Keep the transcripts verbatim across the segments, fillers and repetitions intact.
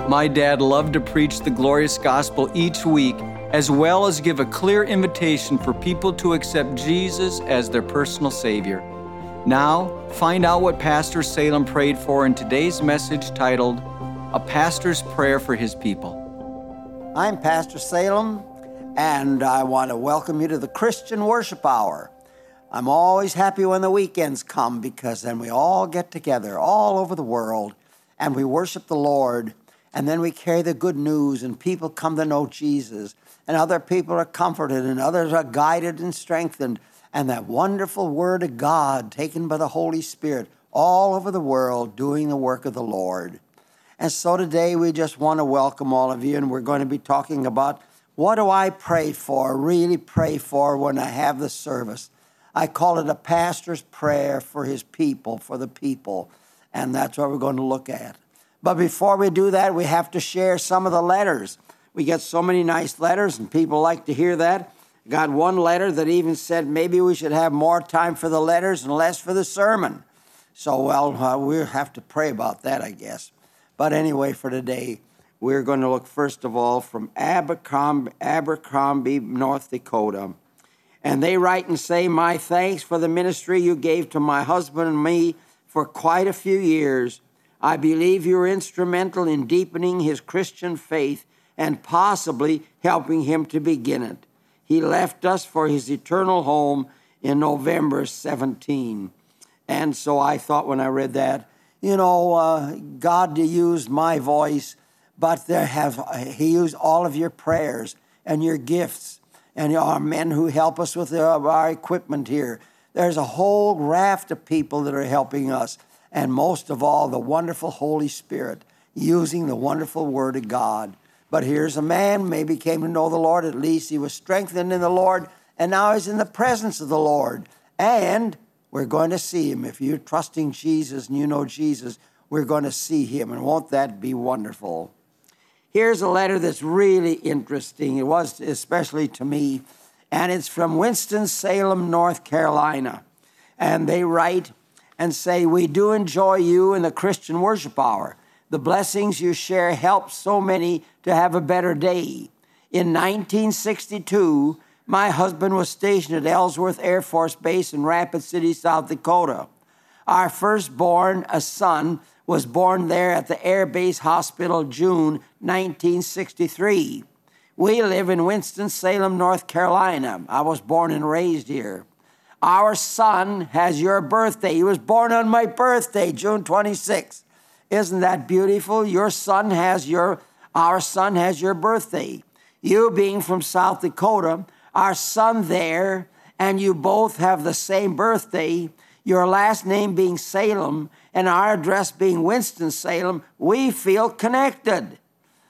My dad loved to preach the glorious gospel each week, as well as give a clear invitation for people to accept Jesus as their personal Savior. Now, find out what Pastor Salem prayed for in today's message titled, A Pastor's Prayer for His People. I'm Pastor Salem, and I want to welcome you to the Christian Worship Hour. I'm always happy when the weekends come because then we all get together all over the world and we worship the Lord, and then we carry the good news and people come to know Jesus, and other people are comforted and others are guided and strengthened, and that wonderful Word of God taken by the Holy Spirit all over the world doing the work of the Lord. And so today we just want to welcome all of you, and we're going to be talking about what do I pray for, really pray for when I have the service. I call it a pastor's prayer for his people, for the people, and that's what we're going to look at. But before we do that, we have to share some of the letters. We get so many nice letters, and people like to hear that. Got one letter that even said maybe we should have more time for the letters and less for the sermon. So, well, uh, we'll have to pray about that, I guess. But anyway, for today, we're going to look first of all from Abercrombie, Abercrombie, North Dakota. And they write and say, my thanks for the ministry you gave to my husband and me for quite a few years. I believe you were instrumental in deepening his Christian faith and possibly helping him to begin it. He left us for his eternal home in November seventeenth. And so I thought when I read that, you know, uh, God used my voice, but there have he used all of your prayers and your gifts and our men who help us with our equipment here. There's a whole raft of people that are helping us, and most of all, the wonderful Holy Spirit using the wonderful Word of God. But here's a man, maybe came to know the Lord, at least he was strengthened in the Lord, and now he's in the presence of the Lord. And we're going to see him. If you're trusting Jesus and you know Jesus, we're going to see him, and won't that be wonderful? Here's a letter that's really interesting. It was especially to me, and it's from Winston-Salem, North Carolina. And they write and say, we do enjoy you in the Christian Worship Hour. The blessings you share help so many to have a better day. In nineteen sixty-two, my husband was stationed at Ellsworth Air Force Base in Rapid City, South Dakota. Our firstborn, a son, was born there at the Air Base Hospital June nineteen sixty-three. We live in Winston-Salem, North Carolina. I was born and raised here. Our son has your birthday. He was born on my birthday, June twenty-sixth. Isn't that beautiful? Your son has your, our son has your birthday. You being from South Dakota, our son there, and you both have the same birthday, your last name being Salem, and our address being Winston-Salem, we feel connected.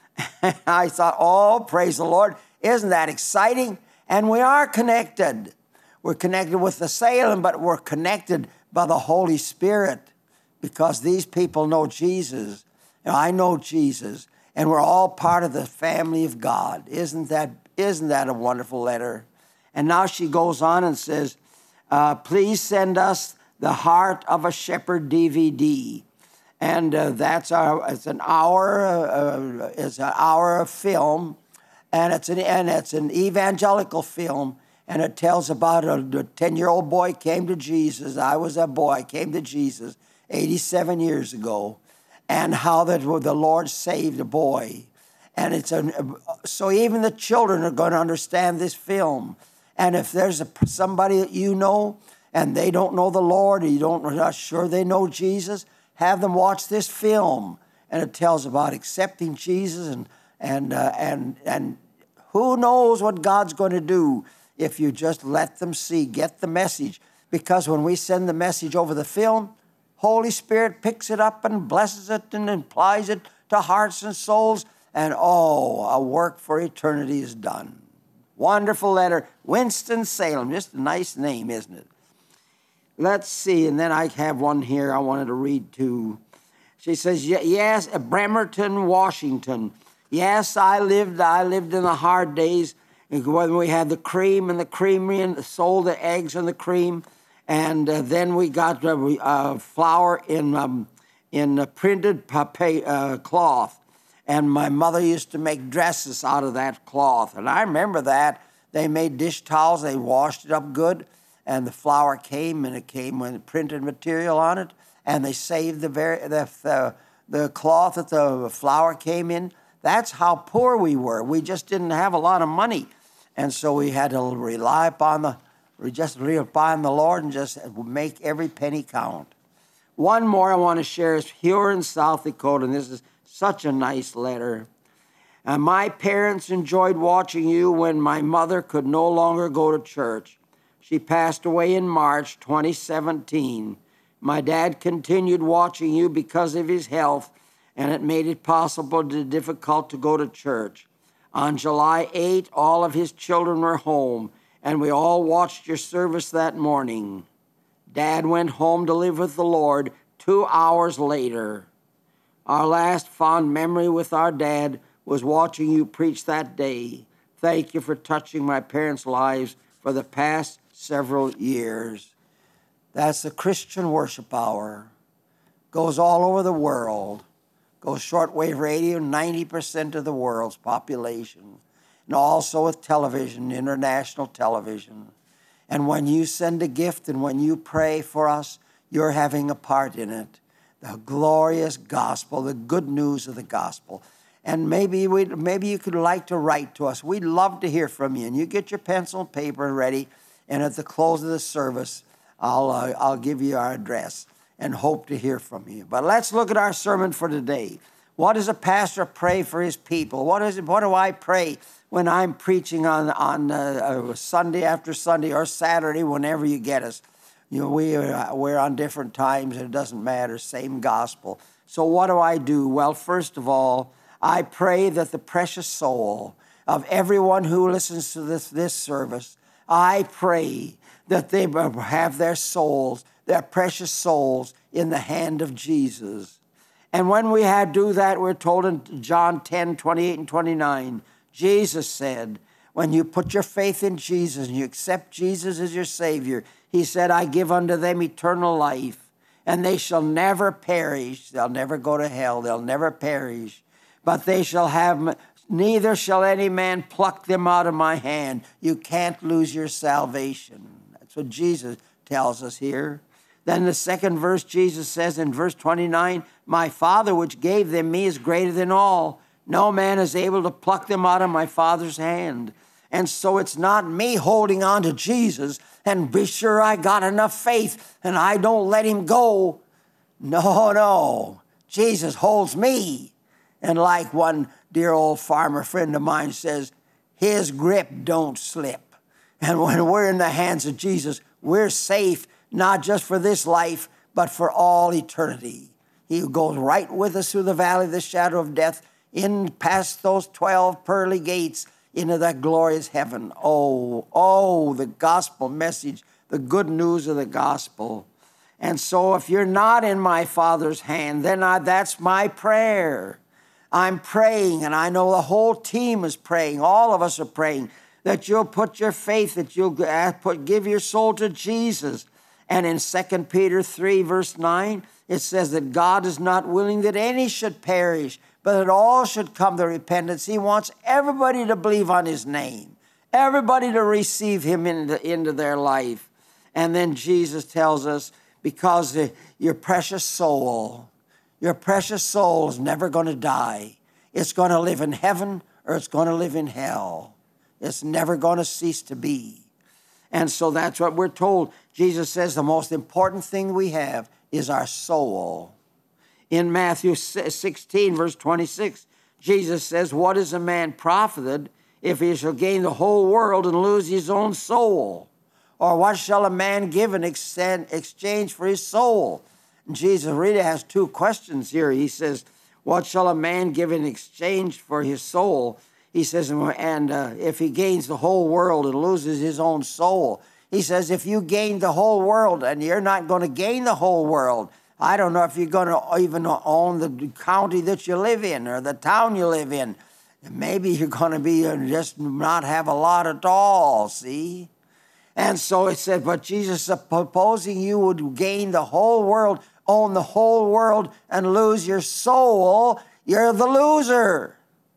I thought, oh, praise the Lord. Isn't that exciting? And we are connected. We're connected with the Salem, but we're connected by the Holy Spirit because these people know Jesus. You know, I know Jesus, and we're all part of the family of God. Isn't that, isn't that a wonderful letter? And now she goes on and says, uh, please send us the Heart of a Shepherd D V D. And uh, that's our, it's an hour, uh, it's an hour of film, and it's an, and it's an evangelical film, and it tells about a, a ten-year-old boy came to Jesus. I was a boy, I came to Jesus eighty-seven years ago, and how that the Lord saved a boy. And it's a, so even the children are going to understand this film. And if there's a, somebody that you know, and they don't know the Lord, or you don't, you're not sure they know Jesus, have them watch this film. And it tells about accepting Jesus, and and uh, and and who knows what God's going to do if you just let them see, get the message. Because when we send the message over the film, Holy Spirit picks it up and blesses it and applies it to hearts and souls, and oh, a work for eternity is done. Wonderful letter, Winston-Salem, just a nice name, isn't it? Let's see, and then I have one here I wanted to read too. She says, yes, Bremerton, Washington. Yes, I lived, I lived in the hard days when we had the cream and the creamery and sold the eggs and the cream. And uh, then we got uh, flour in um, in uh, printed papier, uh, cloth. And my mother used to make dresses out of that cloth. And I remember that. They made dish towels. They washed it up good. And the flour came, and it came with printed material on it. And they saved the, very, the, the, the cloth that the flour came in. That's how poor we were. We just didn't have a lot of money. And so we had to rely upon the, we just rely upon the Lord and just make every penny count. One more I want to share is here in South Dakota, and this is such a nice letter. And my parents enjoyed watching you when my mother could no longer go to church. She passed away in March twenty seventeen. My dad continued watching you because of his health, and it made it possible to difficult to go to church. On July eighth, all of his children were home, and we all watched your service that morning. Dad went home to live with the Lord two hours later. Our last fond memory with our dad was watching you preach that day. Thank you for touching my parents' lives for the past several years. That's the Christian Worship Hour. Goes all over the world. Goes shortwave radio, ninety percent of the world's population. And also with television, international television. And when you send a gift and when you pray for us, you're having a part in it. The glorious gospel, the good news of the gospel. And maybe we, maybe you could like to write to us. We'd love to hear from you. And you get your pencil and paper ready. And at the close of the service, I'll, uh, I'll give you our address and hope to hear from you. But let's look at our sermon for today. What does a pastor pray for his people? What is it? What do I pray when I'm preaching on, on uh, Sunday after Sunday or Saturday, whenever you get us? You know, we are, we're on different times, and it doesn't matter, same gospel. So what do I do? Well, first of all, I pray that the precious soul of everyone who listens to this, this service, I pray that they have their souls, their precious souls, in the hand of Jesus. And when we had do that, we're told in John ten, twenty-eight and twenty-nine, Jesus said, when you put your faith in Jesus and you accept Jesus as your Savior, he said, I give unto them eternal life, and they shall never perish. They'll never go to hell. They'll never perish. But they shall have, neither shall any man pluck them out of my hand. You can't lose your salvation. That's what Jesus tells us here. Then the second verse, Jesus says in verse twenty-nine, my Father which gave them me is greater than all. No man is able to pluck them out of my Father's hand. And so it's not me holding on to Jesus and be sure I got enough faith and I don't let him go. No, no. Jesus holds me. And like one dear old farmer friend of mine says, his grip don't slip. And when we're in the hands of Jesus, we're safe, not just for this life, but for all eternity. He goes right with us through the valley of the shadow of death, in past those twelve pearly gates, into that glorious heaven. Oh, oh, the gospel message, the good news of the gospel. And so if you're not in my Father's hand, then I, that's my prayer. I'm praying, and I know the whole team is praying. All of us are praying that you'll put your faith, that you'll put, give your soul to Jesus. And in Second Peter three, verse nine, it says that God is not willing that any should perish, but that all should come to repentance. He wants everybody to believe on his name, everybody to receive him into, into their life. And then Jesus tells us, because the, your precious soul, your precious soul is never going to die. It's going to live in heaven or it's going to live in hell. It's never going to cease to be. And so that's what we're told. Jesus says the most important thing we have is our soul. In Matthew sixteen, verse twenty-six, Jesus says, what is a man profited if he shall gain the whole world and lose his own soul? Or what shall a man give in exchange for his soul? And Jesus really has two questions here. He says, what shall a man give in exchange for his soul? He says, and uh, if he gains the whole world and loses his own soul. He says, if you gain the whole world and you're not going to gain the whole world, I don't know if you're going to even own the county that you live in or the town you live in. Maybe you're going to be just not have a lot at all, see? And so it said, but Jesus, supposing you would gain the whole world, own the whole world, and lose your soul, You're the loser.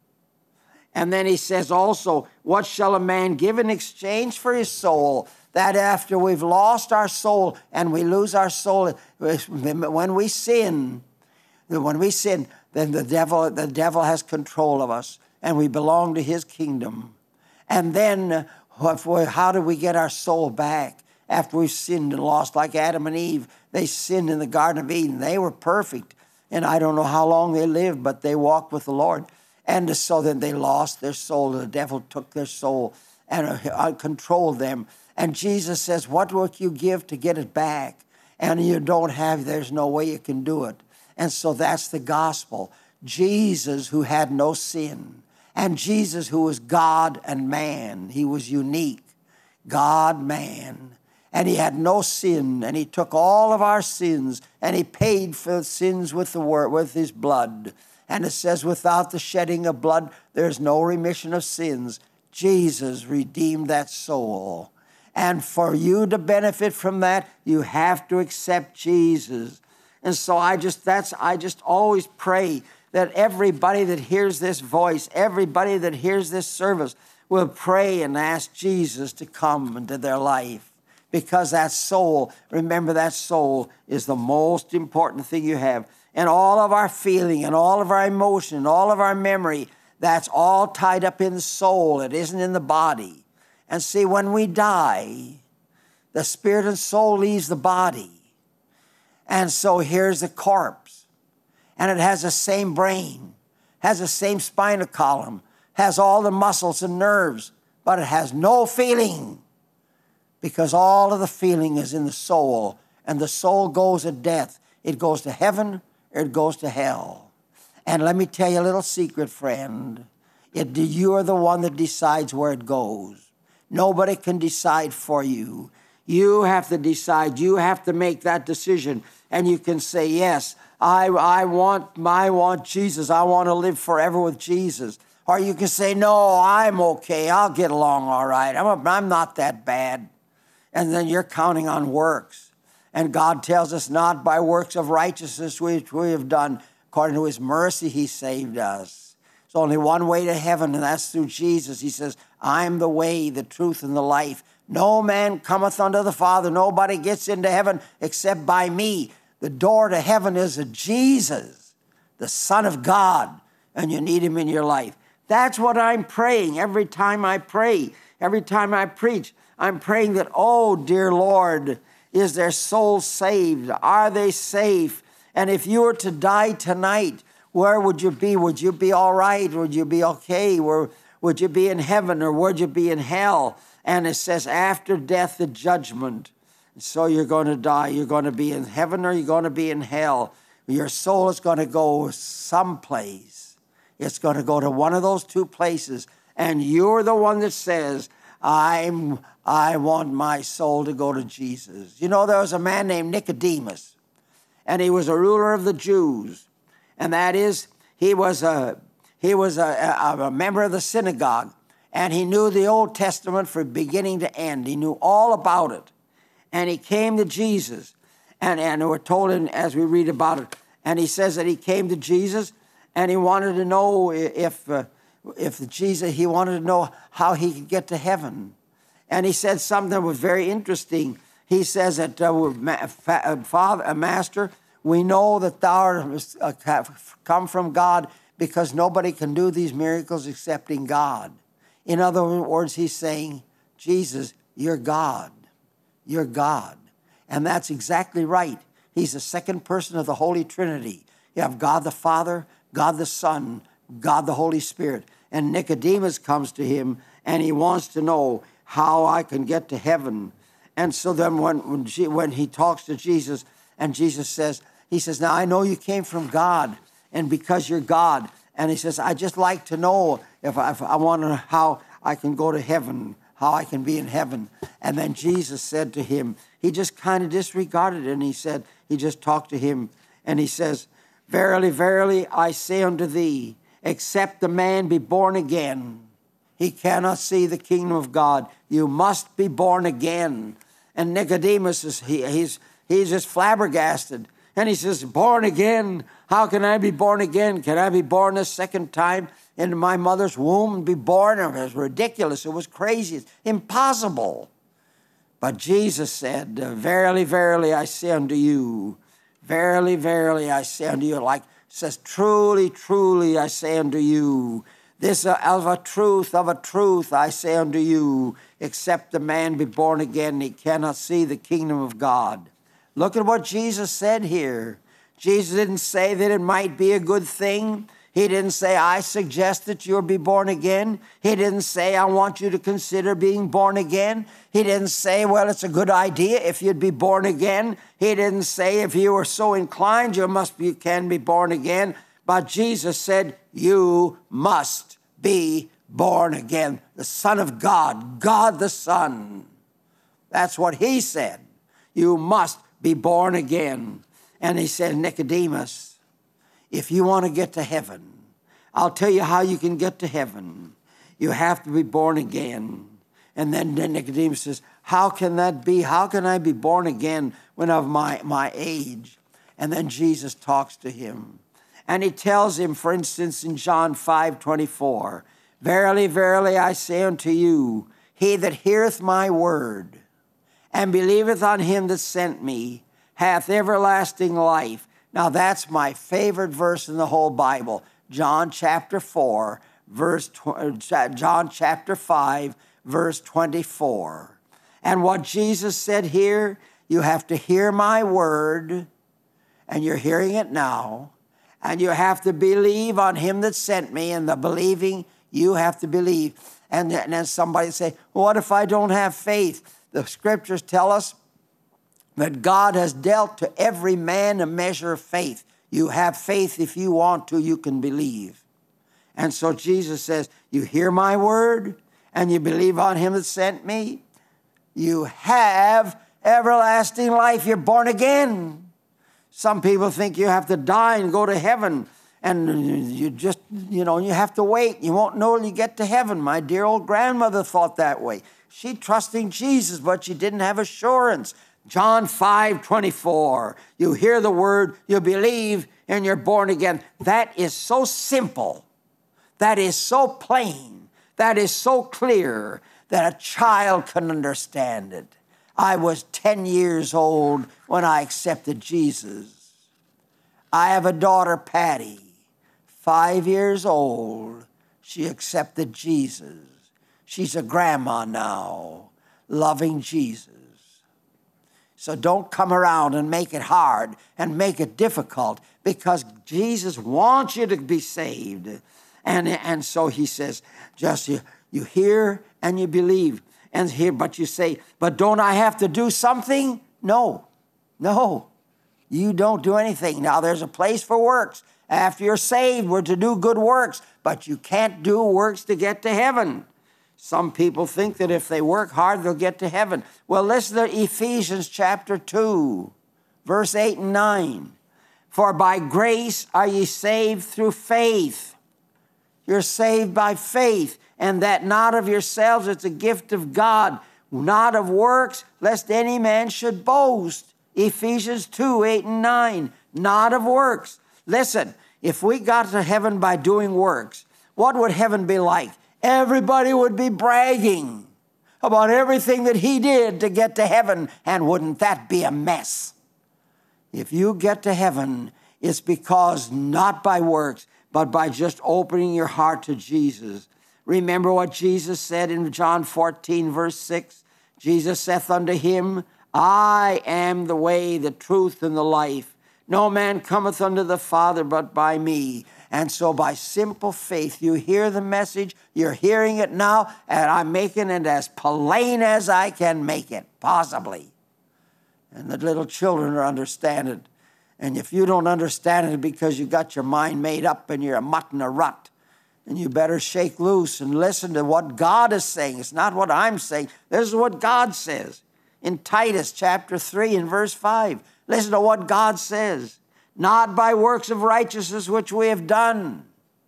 And then he says also, what shall a man give in exchange for his soul? That after we've lost our soul and we lose our soul, when we sin, when we sin, then the devil, the devil has control of us and we belong to his kingdom. And then how do we get our soul back after we've sinned and lost? Like Adam and Eve, they sinned in the Garden of Eden. They were perfect. And I don't know how long they lived, but they walked with the Lord. And so then they lost their soul. The devil took their soul and uh, controlled them. And Jesus says, what would you give to get it back? And you don't have, there's no way you can do it. And so that's the gospel. Jesus, who had no sin, and Jesus, who was God and man. He was unique, God, man. And he had no sin, and he took all of our sins, and he paid for the sins with the word, with his blood. And it says, without the shedding of blood, there's no remission of sins. Jesus redeemed that soul. And for you to benefit from that, you have to accept Jesus. And so I just, that's, I just always pray that everybody that hears this voice, everybody that hears this service will pray and ask Jesus to come into their life. Because that soul, remember that soul is the most important thing you have. And all of our feeling and all of our emotion and all of our memory, that's all tied up in the soul. It isn't in the body. And see, when we die, the spirit and soul leaves the body. And so here's the corpse. And it has the same brain, has the same spinal column, has all the muscles and nerves, but it has no feeling. Because all of the feeling is in the soul. And the soul goes at death. It goes to heaven or it goes to hell. And let me tell you a little secret, friend. It, you are the one that decides where it goes. Nobody can decide for you. You have to decide. You have to make that decision. And you can say, yes, I, I, want, I want Jesus. I want to live forever with Jesus. Or you can say, no, I'm okay. I'll get along all right. I'm, a, I'm not that bad. And then you're counting on works. And God tells us not by works of righteousness which we have done. According to his mercy, he saved us. There's only one way to heaven, and that's through Jesus. He says, I am the way, the truth, and the life. No man cometh unto the Father. Nobody gets into heaven except by me. The door to heaven is a Jesus, the Son of God, and you need him in your life. That's what I'm praying every time I pray, every time I preach. I'm praying that, oh, dear Lord, is their soul saved? Are they safe? And if you were to die tonight, where would you be? Would you be all right? Would you be okay? Or would you be in heaven or would you be in hell? And it says after death, the judgment. So you're going to die. You're going to be in heaven or you're going to be in hell. Your soul is going to go someplace. It's going to go to one of those two places. And you're the one that says, I'm, I want my soul to go to Jesus. You know, there was a man named Nicodemus, and he was a ruler of the Jews. And that is, he was a, he was a, a, a member of the synagogue, and he knew the Old Testament from beginning to end. He knew all about it. And he came to Jesus, and, and we're told in, as we read about it, and he says that he came to Jesus, and he wanted to know if, uh, if Jesus, he wanted to know how he could get to heaven. And he said something that was very interesting. He says that, uh, Father, uh, Master, we know that thou art uh, come from God because nobody can do these miracles excepting God. In other words, he's saying, Jesus, you're God. You're God. And that's exactly right. He's the second person of the Holy Trinity. You have God the Father, God the Son, God the Holy Spirit. And Nicodemus comes to him and he wants to know how I can get to heaven. And so then when, when, she, when he talks to Jesus and Jesus says, he says, now I know you came from God and because you're God. And he says, I just like to know if I, if I want to know how I can go to heaven, how I can be in heaven. And then Jesus said to him, he just kind of disregarded it. And he said, he just talked to him and he says, verily, verily, I say unto thee, except the man be born again, he cannot see the kingdom of God. You must be born again. And Nicodemus, is he, he's, he's just flabbergasted. And he says, born again? How can I be born again? Can I be born a second time into my mother's womb and be born? It was ridiculous. It was crazy. It's impossible. But Jesus said, verily, verily, I say unto you, verily, verily, I say unto you, like says, truly, truly, I say unto you, this of a truth, of a truth, I say unto you, except the man be born again, he cannot see the kingdom of God. Look at what Jesus said here. Jesus didn't say that it might be a good thing. He didn't say, I suggest that you'll be born again. He didn't say, I want you to consider being born again. He didn't say, well, it's a good idea if you'd be born again. He didn't say, if you are so inclined, you must be, can be born again. But Jesus said, you must be born again. The Son of God, God the Son. That's what he said. You must be born again. And he said, Nicodemus, if you want to get to heaven, I'll tell you how you can get to heaven. You have to be born again. And then Nicodemus says, how can that be? How can I be born again when of my, my age? And then Jesus talks to him. And he tells him, for instance, in John five twenty-four, verily, verily, I say unto you, he that heareth my word and believeth on him that sent me hath everlasting life. Now that's my favorite verse in the whole Bible. John chapter four, verse tw- John chapter five, verse twenty-four. And what Jesus said here, you have to hear my word, and you're hearing it now, and you have to believe on him that sent me, and the believing you have to believe. And, and then somebody say, well, what if I don't have faith? The scriptures tell us that God has dealt to every man a measure of faith. You have faith if you want to, you can believe. And so Jesus says, you hear my word and you believe on him that sent me, you have everlasting life. You're born again. Some people think you have to die and go to heaven. And you just, you know, you have to wait. You won't know till you get to heaven. My dear old grandmother thought that way. She trusting Jesus, but she didn't have assurance. John five twenty-four, you hear the word, you believe, and you're born again. That is so simple. That is so plain. That is so clear that a child can understand it. I was ten years old when I accepted Jesus. I have a daughter, Patty, five years old. She accepted Jesus. She's a grandma now, loving Jesus. So don't come around and make it hard and make it difficult, because Jesus wants you to be saved. And, and so he says, just you, you hear and you believe. And here, but you say, but don't I have to do something? No, no, you don't do anything. Now there's a place for works. After you're saved, we're to do good works, but you can't do works to get to heaven. Some people think that if they work hard, they'll get to heaven. Well, listen to Ephesians chapter two, verse eight and nine. For by grace are ye saved through faith. You're saved by faith, and that not of yourselves, it's a gift of God, not of works, lest any man should boast. Ephesians two, eight and nine, not of works. Listen, if we got to heaven by doing works, what would heaven be like? Everybody would be bragging about everything that he did to get to heaven, and wouldn't that be a mess? If you get to heaven, it's because not by works, but by just opening your heart to Jesus. Remember what Jesus said in John fourteen, verse six? Jesus saith unto him, I am the way, the truth, and the life. No man cometh unto the Father but by me. And so by simple faith, you hear the message, you're hearing it now, and I'm making it as plain as I can make it, possibly. And the little children are understand it. And if you don't understand it because you got your mind made up and you're a mutt and a rut, and you better shake loose and listen to what God is saying. It's not what I'm saying. This is what God says. In Titus chapter three and verse five, listen to what God says. Not by works of righteousness which we have done,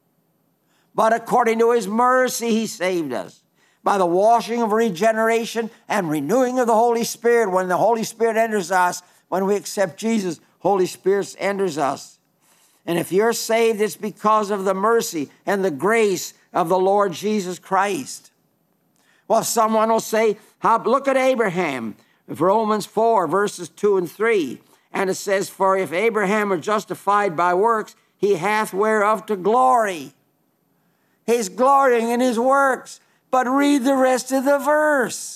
but according to his mercy he saved us, by the washing of regeneration and renewing of the Holy Spirit. When the Holy Spirit enters us, when we accept Jesus, Holy Spirit enters us. And if you're saved, it's because of the mercy and the grace of the Lord Jesus Christ. Well, someone will say, how, look at Abraham. Romans four, verses two and three. And it says, for if Abraham were justified by works, he hath whereof to glory. He's glorying in his works. But read the rest of the verse.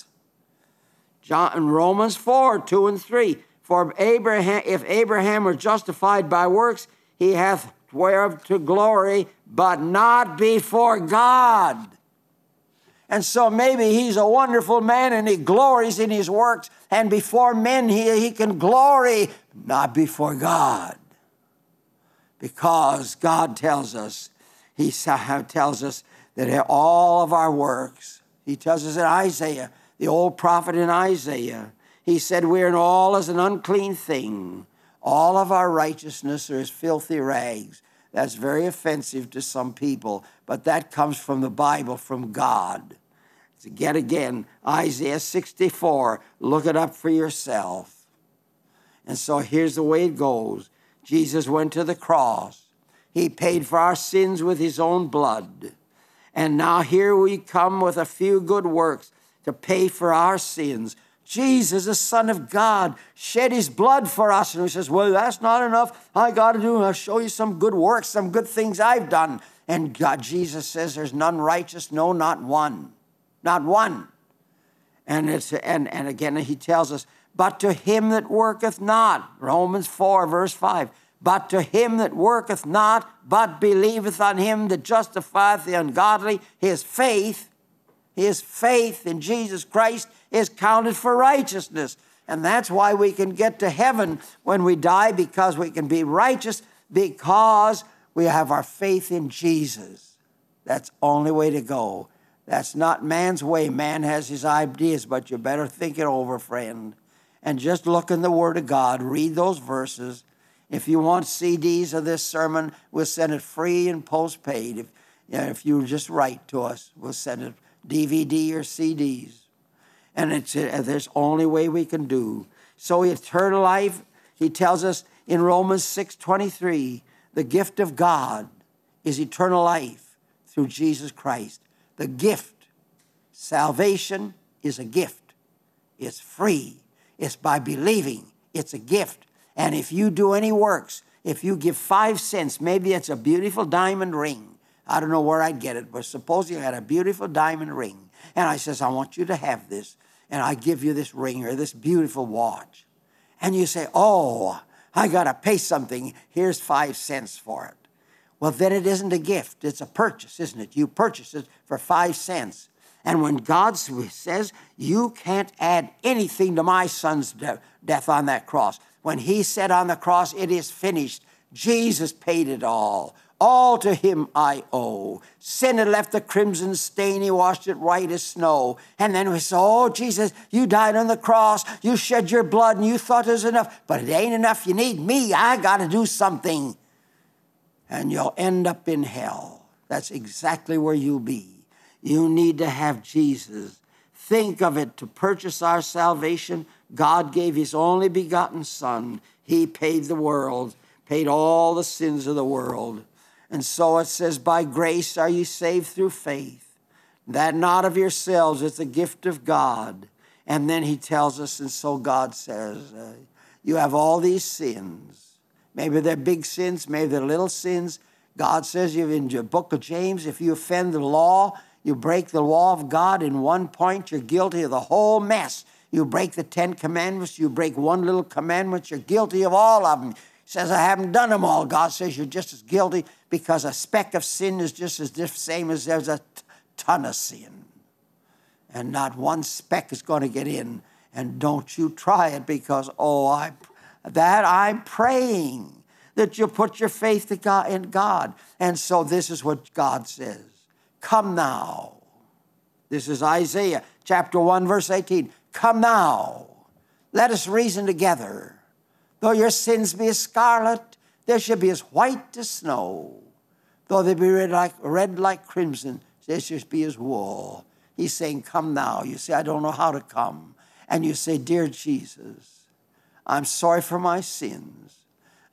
John, Romans four, two and three. For Abraham, if Abraham were justified by works, he hath whereof to glory, but not before God. And so maybe he's a wonderful man and he glories in his works, and before men he, he can glory, not before God. Because God tells us, he tells us that all of our works, he tells us in Isaiah, the old prophet in Isaiah, he said, we're in all as an unclean thing. All of our righteousness are as filthy rags. That's very offensive to some people, but that comes from the Bible, from God. So yet again, Isaiah sixty-four, look it up for yourself. And so here's the way it goes. Jesus went to the cross. He paid for our sins with his own blood. And now here we come with a few good works to pay for our sins. Jesus, the Son of God, shed his blood for us. And he says, well, that's not enough. I got to do, I'll show you some good works, some good things I've done. And God, Jesus says, there's none righteous, no, not one. Not one. And, it's, and, and again, he tells us, but to him that worketh not, Romans four, verse five, but to him that worketh not, but believeth on him that justifieth the ungodly, his faith, his faith in Jesus Christ is counted for righteousness. And that's why we can get to heaven when we die, because we can be righteous, because we have our faith in Jesus. That's the only way to go. That's not man's way. Man has his ideas, but you better think it over, friend. And just look in the Word of God. Read those verses. If you want C Ds of this sermon, we'll send it free and postpaid. If, you know, if you just write to us, we'll send it D V D or C Ds. And it's uh, there's only way we can do. So eternal life, he tells us in Romans six twenty-three, the gift of God is eternal life through Jesus Christ. The gift, salvation is a gift. It's free. It's by believing. It's a gift. And if you do any works, if you give five cents, maybe it's a beautiful diamond ring. I don't know where I'd get it, but suppose you had a beautiful diamond ring. And I says, I want you to have this. And I give you this ring or this beautiful watch. And you say, oh, I got to pay something. Here's five cents for it. Well, then it isn't a gift. It's a purchase, isn't it? You purchase it for five cents. And when God says, you can't add anything to my son's de- death on that cross. When he said on the cross, it is finished, Jesus paid it all. All to him I owe. Sin had left the crimson stain. He washed it white as snow. And then we say, oh, Jesus, you died on the cross. You shed your blood and you thought it was enough. But it ain't enough. You need me. I got to do something. And you'll end up in hell. That's exactly where you'll be. You need to have Jesus. Think of it. To purchase our salvation, God gave his only begotten Son. He paid the world, paid all the sins of the world. And so it says, by grace are you saved through faith, that not of yourselves, it's a gift of God. And then he tells us, and so God says, uh, you have all these sins. Maybe they're big sins, maybe they're little sins. God says you in the book of James, if you offend the law, you break the law of God in one point, you're guilty of the whole mess. You break the Ten Commandments, you break one little commandment, you're guilty of all of them. He says, I haven't done them all. God says you're just as guilty because a speck of sin is just as the same as there's a ton of sin. And not one speck is going to get in. And don't you try it because, oh, I, that I'm praying that you put your faith to God, in God. And so this is what God says. Come now. This is Isaiah chapter one, verse eighteen. Come now. Let us reason together. Though your sins be as scarlet, they shall be as white as snow. Though they be red like, red like crimson, they shall be as wool. He's saying, come now. You say, I don't know how to come. And you say, dear Jesus, I'm sorry for my sins.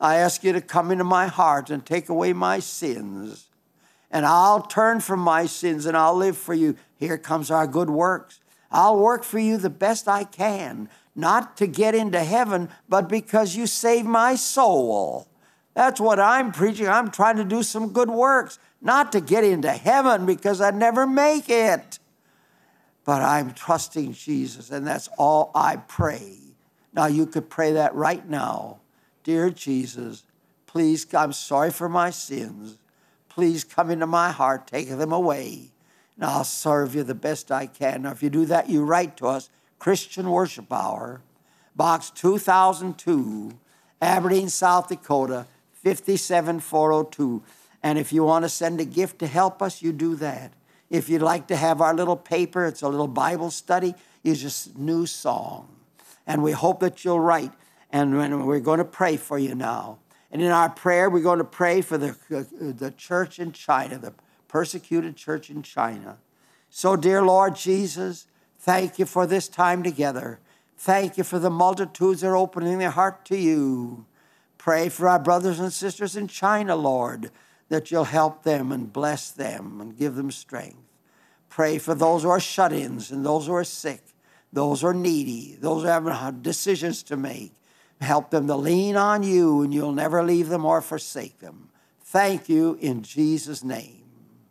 I ask you to come into my heart and take away my sins. And I'll turn from my sins and I'll live for you. Here comes our good works. I'll work for you the best I can, not to get into heaven, but because you saved my soul. That's what I'm preaching. I'm trying to do some good works, not to get into heaven because I'd never make it. But I'm trusting Jesus, and that's all I pray. Now, you could pray that right now. Dear Jesus, please, I'm sorry for my sins. Please come into my heart, take them away, and I'll serve you the best I can. Now, if you do that, you write to us, Christian Worship Hour, Box two thousand two, Aberdeen, South Dakota, five seven four oh two. And if you want to send a gift to help us, you do that. If you'd like to have our little paper, it's a little Bible study, it's just a new song. And we hope that you'll write. And we're going to pray for you now. And in our prayer, we're going to pray for the, the church in China, the persecuted church in China. So, dear Lord Jesus, thank you for this time together. Thank you for the multitudes that are opening their heart to you. Pray for our brothers and sisters in China, Lord, that you'll help them and bless them and give them strength. Pray for those who are shut-ins and those who are sick, those who are needy, those who have decisions to make. Help them to lean on you, and you'll never leave them or forsake them. Thank you in Jesus' name.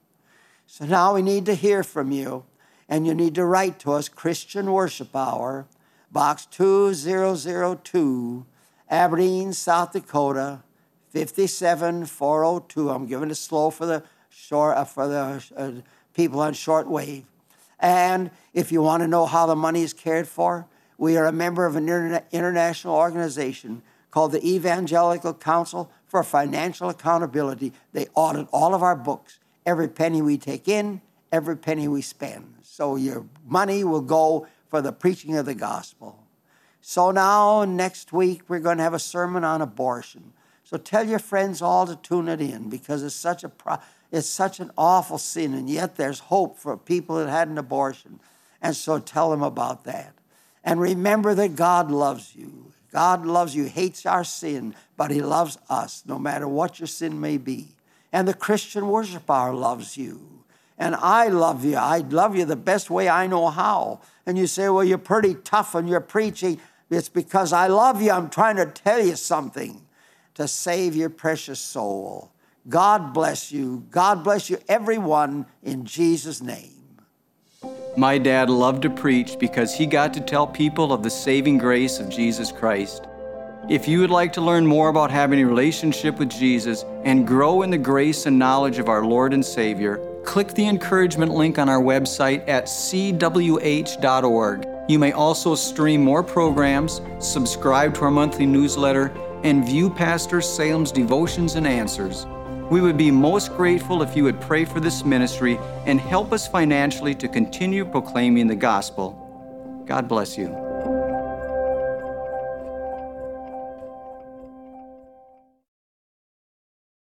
So now we need to hear from you, and you need to write to us, Christian Worship Hour, Box two thousand two, Aberdeen, South Dakota, five seven four oh two. I'm giving it slow for the short, uh, for the uh, people on shortwave. And if you want to know how the money is cared for, we are a member of an interna- international organization called the Evangelical Council for Financial Accountability. They audit all of our books, every penny we take in, every penny we spend. So your money will go for the preaching of the gospel. So now, next week, we're going to have a sermon on abortion. So tell your friends all to tune it in, because it's such a pro- it's such an awful sin, and yet there's hope for people that had an abortion. And so tell them about that. And remember that God loves you. God loves you, hates our sin, but he loves us, no matter what your sin may be. And the Christian Worship Hour loves you. And I love you. I love you the best way I know how. And you say, well, you're pretty tough and you're preaching. It's because I love you. I'm trying to tell you something to save your precious soul. God bless you. God bless you, everyone, in Jesus' name. My dad loved to preach because he got to tell people of the saving grace of Jesus Christ. If you would like to learn more about having a relationship with Jesus and grow in the grace and knowledge of our Lord and Savior, click the encouragement link on our website at c w h dot org. You may also stream more programs, subscribe to our monthly newsletter, and view Pastor Salem's devotions and answers. We would be most grateful if you would pray for this ministry and help us financially to continue proclaiming the gospel. God bless you.